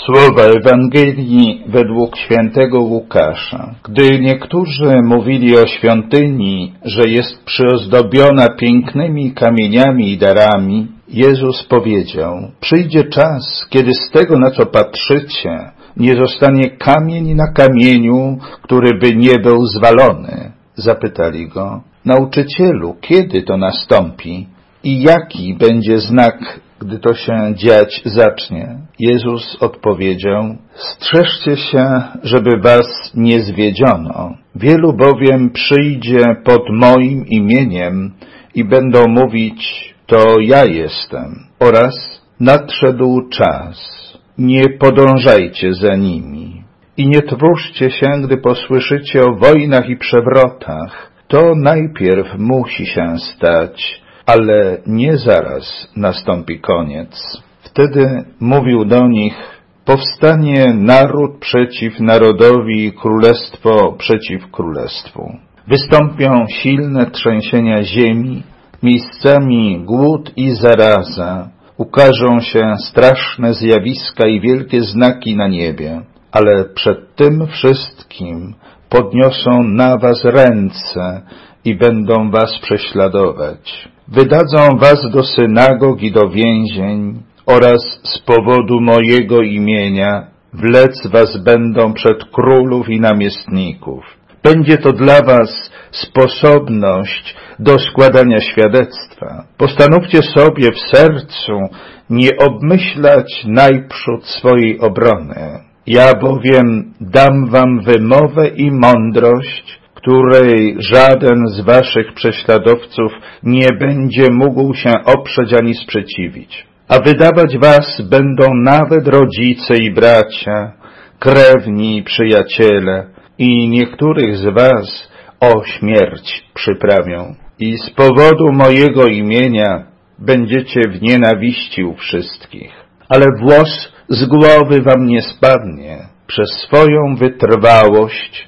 Słowa Ewangelii według świętego Łukasza. Gdy niektórzy mówili o świątyni, że jest przyozdobiona pięknymi kamieniami i darami, Jezus powiedział: przyjdzie czas, kiedy z tego, na co patrzycie, nie zostanie kamień na kamieniu, który by nie był zwalony. Zapytali go: nauczycielu, kiedy to nastąpi i jaki będzie znak, gdy to się dziać zacznie? Jezus odpowiedział: strzeżcie się, żeby was nie zwiedziono. Wielu bowiem przyjdzie pod moim imieniem i będą mówić: to ja jestem, oraz nadszedł czas. Nie podążajcie za nimi i nie trwóżcie się, gdy posłyszycie o wojnach i przewrotach. To najpierw musi się stać, ale nie zaraz nastąpi koniec. Wtedy mówił do nich: powstanie naród przeciw narodowi i królestwo przeciw królestwu. Wystąpią silne trzęsienia ziemi, miejscami głód i zaraza. Ukażą się straszne zjawiska i wielkie znaki na niebie, ale przed tym wszystkim podniosą na was ręce i będą was prześladować. Wydadzą was do synagog i do więzień oraz z powodu mojego imienia wlec was będą przed królów i namiestników. Będzie to dla was sposobność do składania świadectwa. Postanówcie sobie w sercu nie obmyślać najprzód swojej obrony. Ja bowiem dam wam wymowę i mądrość, której żaden z waszych prześladowców nie będzie mógł się oprzeć ani sprzeciwić. A wydawać was będą nawet rodzice i bracia, krewni i przyjaciele, i niektórych z was o śmierć przyprawią. I z powodu mojego imienia będziecie w nienawiści u wszystkich. Ale włos z głowy wam nie spadnie. Przez swoją wytrwałość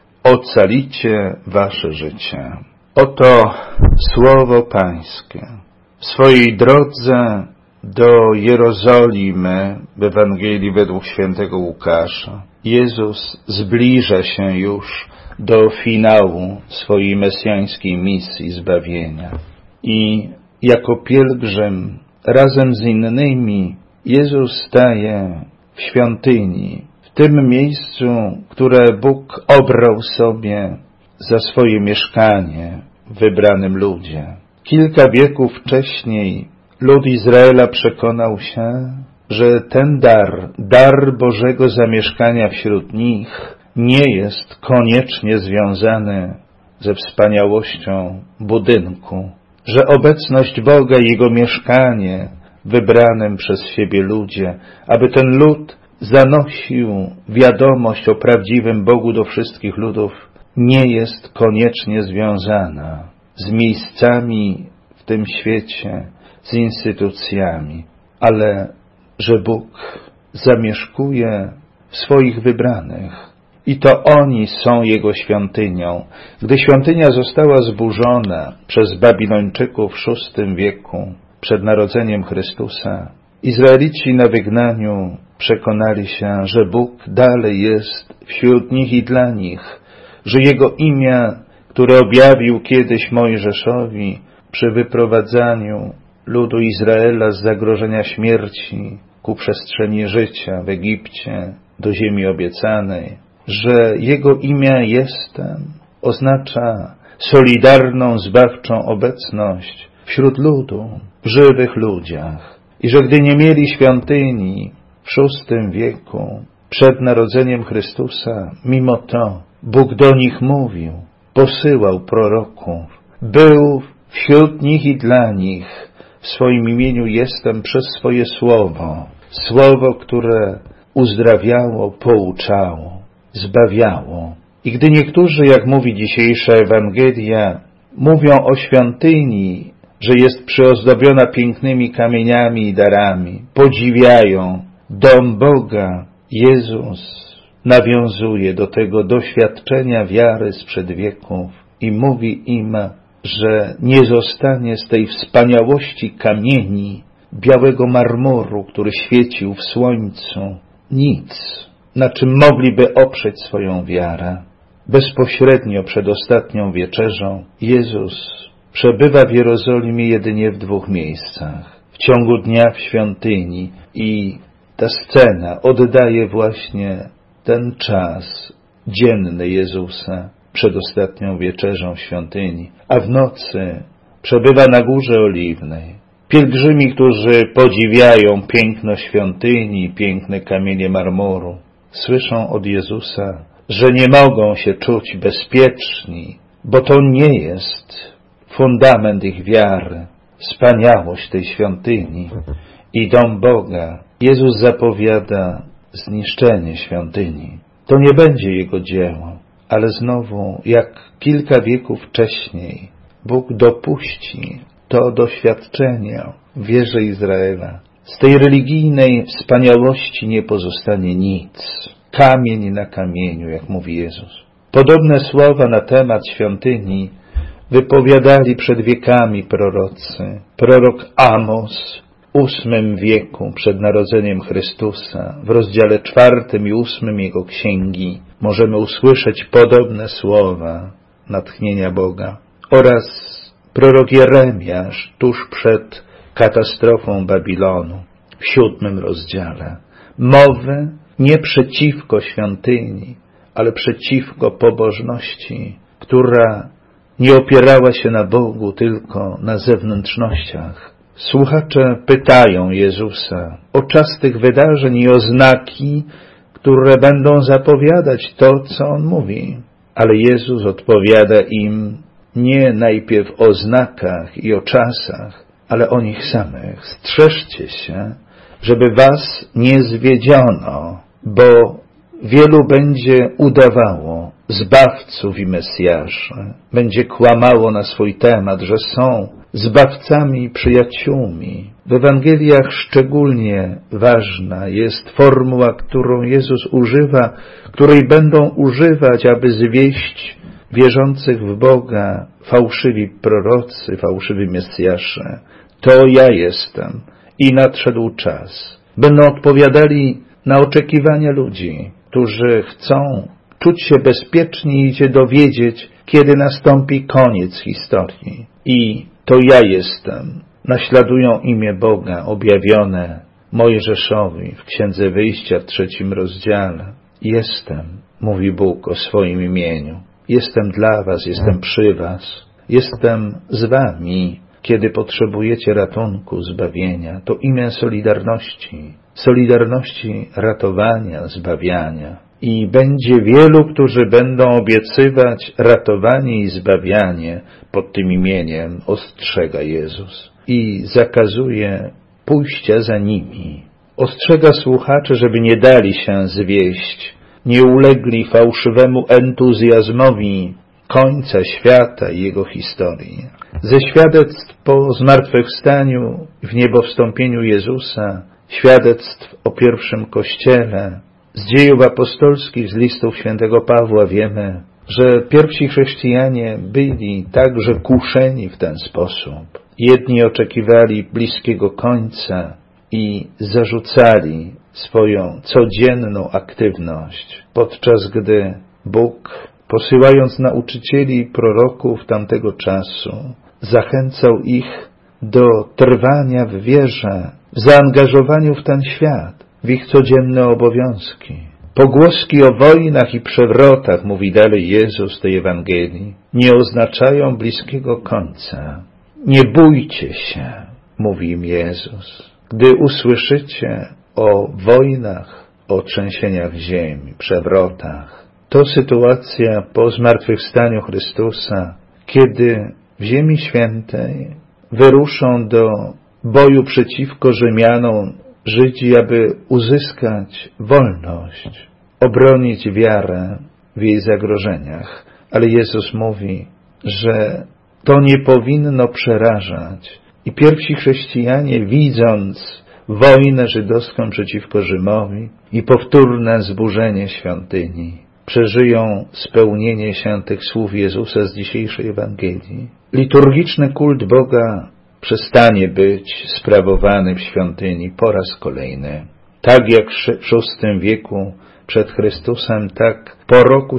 ocalicie wasze życie. Oto słowo Pańskie. W swojej drodze do Jerozolimy w Ewangelii według świętego Łukasza Jezus zbliża się już do finału swojej mesjańskiej misji zbawienia. I jako pielgrzym razem z innymi Jezus staje w świątyni, w tym miejscu, które Bóg obrał sobie za swoje mieszkanie w wybranym ludzie. Kilka wieków wcześniej lud Izraela przekonał się, że ten dar Bożego zamieszkania wśród nich nie jest koniecznie związany ze wspaniałością budynku, że obecność Boga i Jego mieszkanie w wybranym przez siebie ludzie, aby ten lud zanosił wiadomość o prawdziwym Bogu do wszystkich ludów, nie jest koniecznie związana z miejscami w tym świecie, z instytucjami, ale że Bóg zamieszkuje w swoich wybranych i to oni są Jego świątynią. Gdy świątynia została zburzona przez Babilończyków w VI wieku przed narodzeniem Chrystusa, Izraelici na wygnaniu przekonali się, że Bóg dalej jest wśród nich i dla nich, że Jego imię, które objawił kiedyś Mojżeszowi przy wyprowadzaniu ludu Izraela z zagrożenia śmierci ku przestrzeni życia w Egipcie do ziemi obiecanej, że Jego imię Jestem oznacza solidarną, zbawczą obecność wśród ludu, w żywych ludziach. I że gdy nie mieli świątyni w VI wieku przed narodzeniem Chrystusa, mimo to Bóg do nich mówił, posyłał proroków, był wśród nich i dla nich. W swoim imieniu Jestem przez swoje słowo, które uzdrawiało, pouczało, zbawiało. I gdy niektórzy, jak mówi dzisiejsza Ewangelia, mówią o świątyni, że jest przyozdobiona pięknymi kamieniami i darami, podziwiają dom Boga, Jezus nawiązuje do tego doświadczenia wiary sprzed wieków i mówi im, że nie zostanie z tej wspaniałości kamieni, białego marmuru, który świecił w słońcu, nic, na czym mogliby oprzeć swoją wiarę. Bezpośrednio przed ostatnią wieczerzą Jezus przebywa w Jerozolimie jedynie w 2 miejscach. W ciągu dnia w świątyni i ta scena oddaje właśnie ten czas dzienny Jezusa przed ostatnią wieczerzą w świątyni, a w nocy przebywa na Górze Oliwnej. Pielgrzymi, którzy podziwiają piękno świątyni, piękne kamienie marmuru, słyszą od Jezusa, że nie mogą się czuć bezpieczni, bo to nie jest fundament ich wiary, wspaniałość tej świątyni i dom Boga. Jezus zapowiada zniszczenie świątyni. To nie będzie Jego dzieło, ale znowu, jak kilka wieków wcześniej, Bóg dopuści to doświadczenie w wierze Izraela. Z tej religijnej wspaniałości nie pozostanie nic. Kamień na kamieniu, jak mówi Jezus. Podobne słowa na temat świątyni wypowiadali przed wiekami prorocy. Prorok Amos w VIII wieku przed narodzeniem Chrystusa, w rozdziale 4 i 8 jego księgi, możemy usłyszeć podobne słowa natchnienia Boga. Oraz prorok Jeremiasz tuż przed katastrofą Babilonu w 7 rozdziale. Mowy nie przeciwko świątyni, ale przeciwko pobożności, która nie opierała się na Bogu, tylko na zewnętrznościach. Słuchacze pytają Jezusa o czas tych wydarzeń i o znaki, które będą zapowiadać to, co On mówi. Ale Jezus odpowiada im nie najpierw o znakach i o czasach, ale o nich samych. Strzeżcie się, żeby was nie zwiedziono, bo wielu będzie udawało zbawców i Mesjaszy. Będzie kłamało na swój temat, że są zbawcami i przyjaciółmi. W Ewangeliach szczególnie ważna jest formuła, którą Jezus używa, której będą używać, aby zwieść wierzących w Boga fałszywi prorocy, fałszywi Mesjasze. To ja jestem i nadszedł czas. Będą odpowiadali na oczekiwania ludzi, którzy chcą czuć się bezpiecznie i się dowiedzieć, kiedy nastąpi koniec historii. I to ja jestem. Naśladują imię Boga objawione Mojżeszowi w Księdze Wyjścia w 3 rozdziale. Jestem, mówi Bóg o swoim imieniu. Jestem dla was, jestem przy was, jestem z wami, kiedy potrzebujecie ratunku, zbawienia. To imię solidarności ratowania, zbawiania. I będzie wielu, którzy będą obiecywać ratowanie i zbawianie pod tym imieniem, ostrzega Jezus. I zakazuje pójścia za nimi. Ostrzega słuchaczy, żeby nie dali się zwieść, nie ulegli fałszywemu entuzjazmowi końca świata i jego historii. Ze świadectw po zmartwychwstaniu w niebowstąpieniu Jezusa, świadectw o pierwszym Kościele, z dziejów apostolskich, z listów świętego Pawła wiemy, że pierwsi chrześcijanie byli także kuszeni w ten sposób. Jedni oczekiwali bliskiego końca i zarzucali swoją codzienną aktywność, podczas gdy Bóg, posyłając nauczycieli i proroków tamtego czasu, zachęcał ich do trwania w wierze, w zaangażowaniu w ten świat, w ich codzienne obowiązki. Pogłoski o wojnach i przewrotach, mówi dalej Jezus w tej Ewangelii, nie oznaczają bliskiego końca. Nie bójcie się, mówi im Jezus, gdy usłyszycie o wojnach, o trzęsieniach ziemi, przewrotach. To sytuacja po zmartwychwstaniu Chrystusa, kiedy w Ziemi Świętej wyruszą do boju przeciwko Rzymianom Żydzi, aby uzyskać wolność, obronić wiarę w jej zagrożeniach. Ale Jezus mówi, że to nie powinno przerażać. I pierwsi chrześcijanie, widząc wojnę żydowską przeciwko Rzymowi i powtórne zburzenie świątyni, przeżyją spełnienie się tych słów Jezusa z dzisiejszej Ewangelii. Liturgiczny kult Boga przestanie być sprawowany w świątyni po raz kolejny. Tak jak w VI wieku przed Chrystusem, tak po roku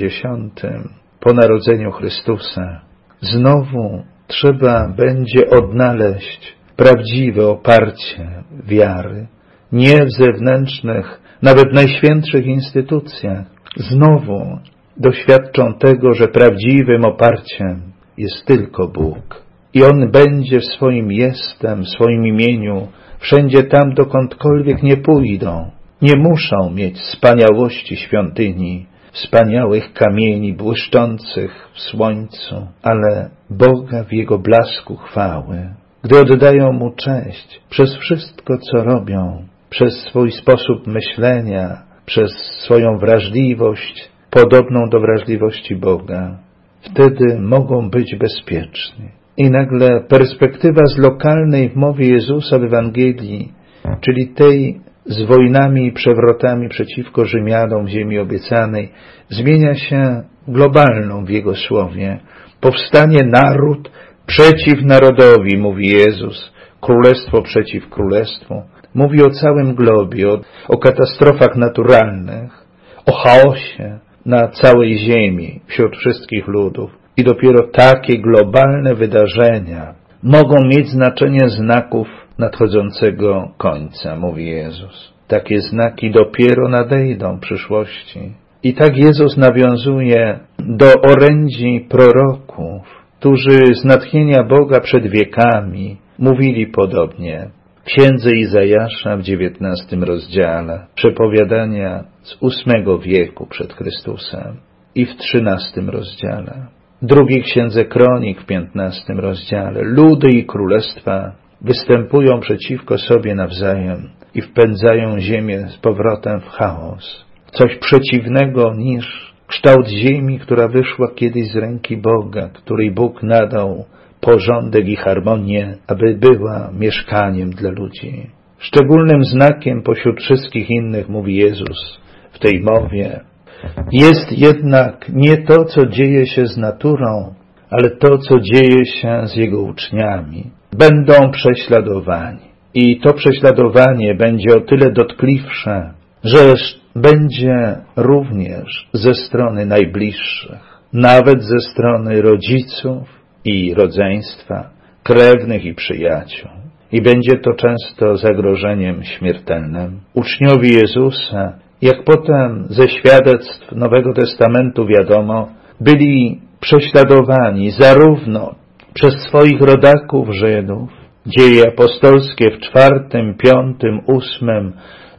70, po narodzeniu Chrystusa, znowu trzeba będzie odnaleźć prawdziwe oparcie wiary, nie w zewnętrznych, nawet najświętszych instytucjach. Znowu doświadczą tego, że prawdziwym oparciem jest tylko Bóg. I On będzie w swoim jestem, w swoim imieniu, wszędzie tam, dokądkolwiek nie pójdą. Nie muszą mieć wspaniałości świątyni, wspaniałych kamieni błyszczących w słońcu, ale Boga w Jego blasku chwały. Gdy oddają Mu cześć przez wszystko, co robią, przez swój sposób myślenia, przez swoją wrażliwość, podobną do wrażliwości Boga, wtedy mogą być bezpieczni. I nagle perspektywa z lokalnej w mowie Jezusa w Ewangelii, czyli tej z wojnami i przewrotami przeciwko Rzymianom w ziemi obiecanej, zmienia się w globalną w Jego słowie. Powstanie naród przeciw narodowi, mówi Jezus, królestwo przeciw królestwu. Mówi o całym globie, o katastrofach naturalnych, o chaosie na całej ziemi, wśród wszystkich ludów. I dopiero takie globalne wydarzenia mogą mieć znaczenie znaków nadchodzącego końca, mówi Jezus. Takie znaki dopiero nadejdą w przyszłości. I tak Jezus nawiązuje do orędzi proroków, którzy z natchnienia Boga przed wiekami mówili podobnie. W księdze Izajasza w 19 rozdziale, przepowiadania z VIII wieku przed Chrystusem i w 13 rozdziale. Drugiej księdze Kronik w 15 rozdziale. Ludy i królestwa występują przeciwko sobie nawzajem i wpędzają ziemię z powrotem w chaos. Coś przeciwnego niż kształt ziemi, która wyszła kiedyś z ręki Boga, której Bóg nadał porządek i harmonię, aby była mieszkaniem dla ludzi. Szczególnym znakiem pośród wszystkich innych, mówi Jezus w tej mowie, jest jednak nie to, co dzieje się z naturą, ale to, co dzieje się z Jego uczniami. Będą prześladowani. I to prześladowanie będzie o tyle dotkliwsze, że będzie również ze strony najbliższych, nawet ze strony rodziców i rodzeństwa, krewnych i przyjaciół. I będzie to często zagrożeniem śmiertelnym. Uczniowie Jezusa, jak potem ze świadectw Nowego Testamentu wiadomo, byli prześladowani zarówno przez swoich rodaków Żydów. Dzieje apostolskie w 4., 5., 8.,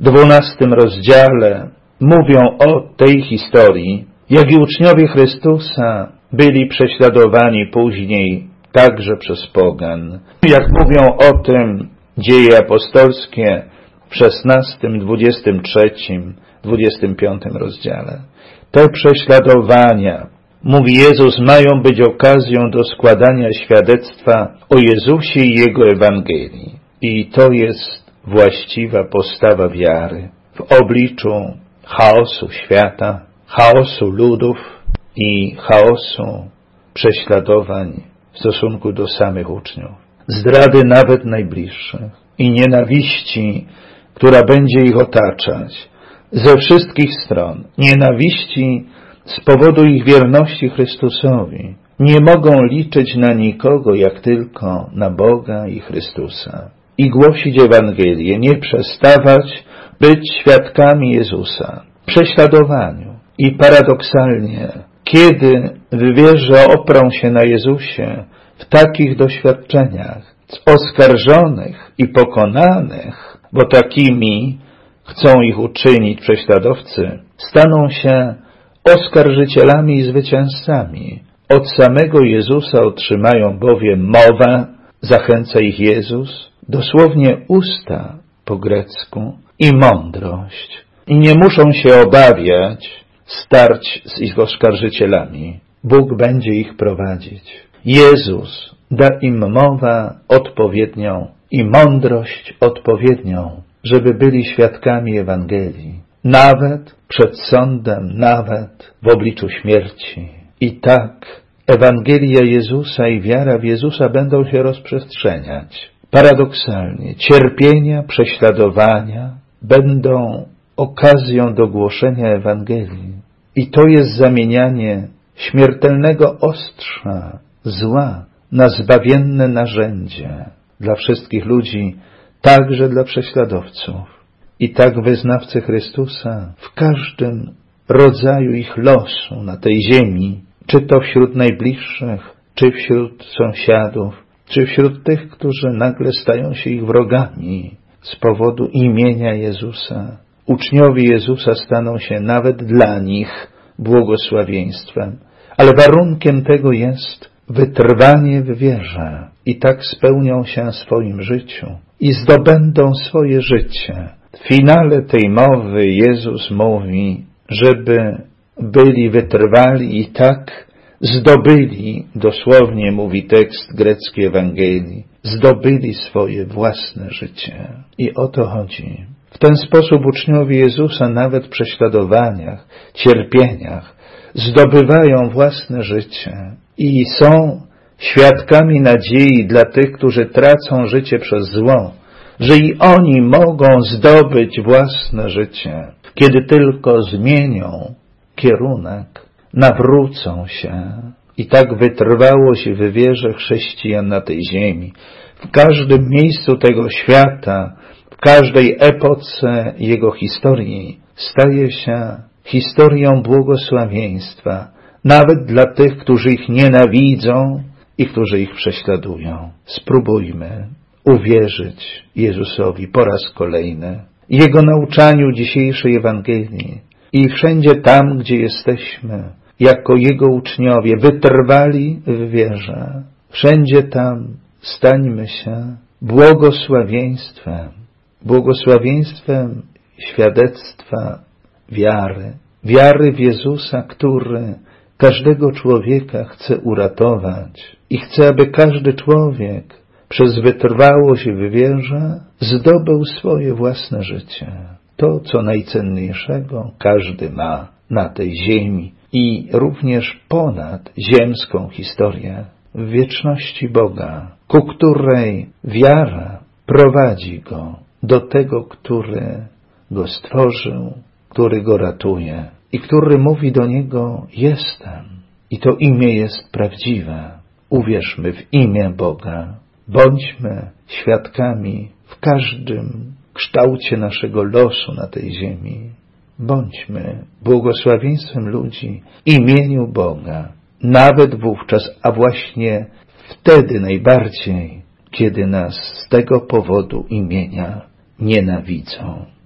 12 rozdziale mówią o tej historii, jak i uczniowie Chrystusa byli prześladowani później także przez pogan. Jak mówią o tym Dzieje apostolskie w 16, 23, 25 rozdziale. Te prześladowania, mówi Jezus, mają być okazją do składania świadectwa o Jezusie i Jego Ewangelii. I to jest właściwa postawa wiary w obliczu chaosu świata, chaosu ludów i chaosu prześladowań w stosunku do samych uczniów. Zdrady nawet najbliższych i nienawiści, która będzie ich otaczać ze wszystkich stron. Nienawiści z powodu ich wierności Chrystusowi. Nie mogą liczyć na nikogo, jak tylko na Boga i Chrystusa. I głosić Ewangelię, nie przestawać być świadkami Jezusa w prześladowaniu. I paradoksalnie, kiedy w wierze oprą się na Jezusie w takich doświadczeniach, oskarżonych i pokonanych, bo takimi chcą ich uczynić prześladowcy, staną się oskarżycielami i zwycięzcami. Od samego Jezusa otrzymają bowiem mowę, zachęca ich Jezus, dosłownie usta po grecku, i mądrość. I nie muszą się obawiać starć z ich oskarżycielami. Bóg będzie ich prowadzić. Jezus da im mowę odpowiednią i mądrość odpowiednią, żeby byli świadkami Ewangelii. Nawet przed sądem, nawet w obliczu śmierci. I tak Ewangelia Jezusa i wiara w Jezusa będą się rozprzestrzeniać. Paradoksalnie, cierpienia, prześladowania będą okazją do głoszenia Ewangelii. I to jest zamienianie śmiertelnego ostrza zła na zbawienne narzędzie dla wszystkich ludzi, także dla prześladowców. I tak wyznawcy Chrystusa w każdym rodzaju ich losu na tej ziemi, czy to wśród najbliższych, czy wśród sąsiadów, czy wśród tych, którzy nagle stają się ich wrogami z powodu imienia Jezusa. Uczniowie Jezusa staną się nawet dla nich błogosławieństwem, ale warunkiem tego jest wytrwanie w wierze i tak spełnią się w swoim życiu i zdobędą swoje życie. W finale tej mowy Jezus mówi, żeby byli wytrwali i tak zdobyli, dosłownie mówi tekst grecki Ewangelii, zdobyli swoje własne życie. I o to chodzi. W ten sposób uczniowie Jezusa nawet w prześladowaniach, cierpieniach zdobywają własne życie i są świadkami nadziei dla tych, którzy tracą życie przez zło, że i oni mogą zdobyć własne życie, kiedy tylko zmienią kierunek, nawrócą się. I tak wytrwałość w wierze chrześcijan na tej ziemi, w każdym miejscu tego świata, w każdej epoce jego historii staje się historią błogosławieństwa, nawet dla tych, którzy ich nienawidzą i którzy ich prześladują. Spróbujmy uwierzyć Jezusowi po raz kolejny, Jego nauczaniu dzisiejszej Ewangelii i wszędzie tam, gdzie jesteśmy, jako Jego uczniowie, wytrwali w wierze. Wszędzie tam stańmy się błogosławieństwem świadectwa wiary w Jezusa, który każdego człowieka chce uratować i chce, aby każdy człowiek przez wytrwałość w wierze zdobył swoje własne życie. To, co najcenniejszego każdy ma na tej ziemi i również ponad ziemską historię w wieczności Boga, ku której wiara prowadzi go do tego, który go stworzył, który go ratuje i który mówi do niego: jestem. I to imię jest prawdziwe. Uwierzmy w imię Boga. Bądźmy świadkami w każdym kształcie naszego losu na tej ziemi. Bądźmy błogosławieństwem ludzi imieniu Boga, nawet wówczas, a właśnie wtedy najbardziej, kiedy nas z tego powodu imienia nienawidzą.